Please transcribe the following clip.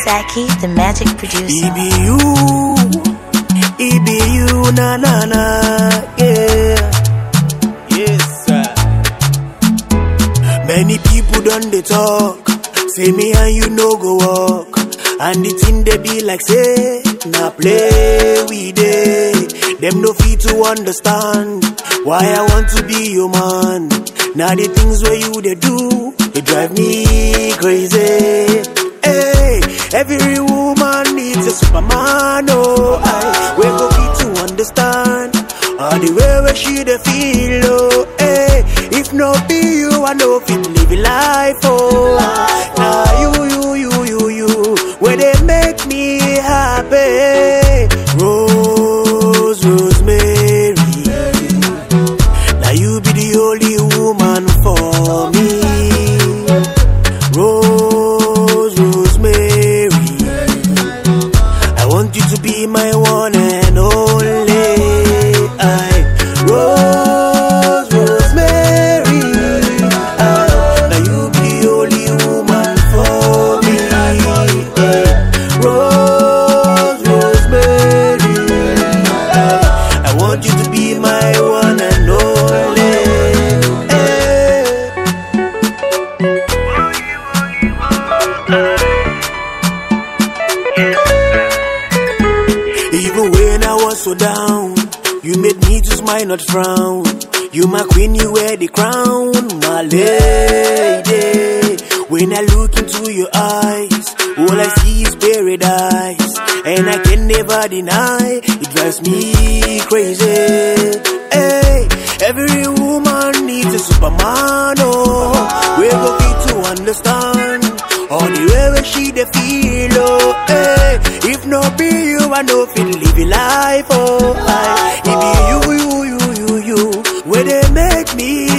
Saki, the magic producer. It be you, na na na, yeah. Yes, sir. Many people done they talk, say me and you no go walk, and the thing they be like say, na play we dey. Them no fit to understand why I want to be your man. Now the things where you they do, they drive me crazy. Hey, every woman needs a Superman, oh, we go fit to understand all the way where she they feel, oh, hey. If no be you, I know fit live life, oh. Now you, where they make me happy. Rosemary, now you be the only woman for me. Rosemary, I want you to be my one and only. Rosemary, now you be the only woman for me. Rosemary, I want you to be my one and only. Even when I was so down, you made me to smile, not frown. You my queen, you wear the crown, my lady. When I look into your eyes, all I see is paradise, and I can never deny, it drives me crazy. Hey, every woman needs a Superman, oh. We go fit to understand all the way where she they feel, oh, hey. If no be you, I know fit live life, oh, it be you, where they make me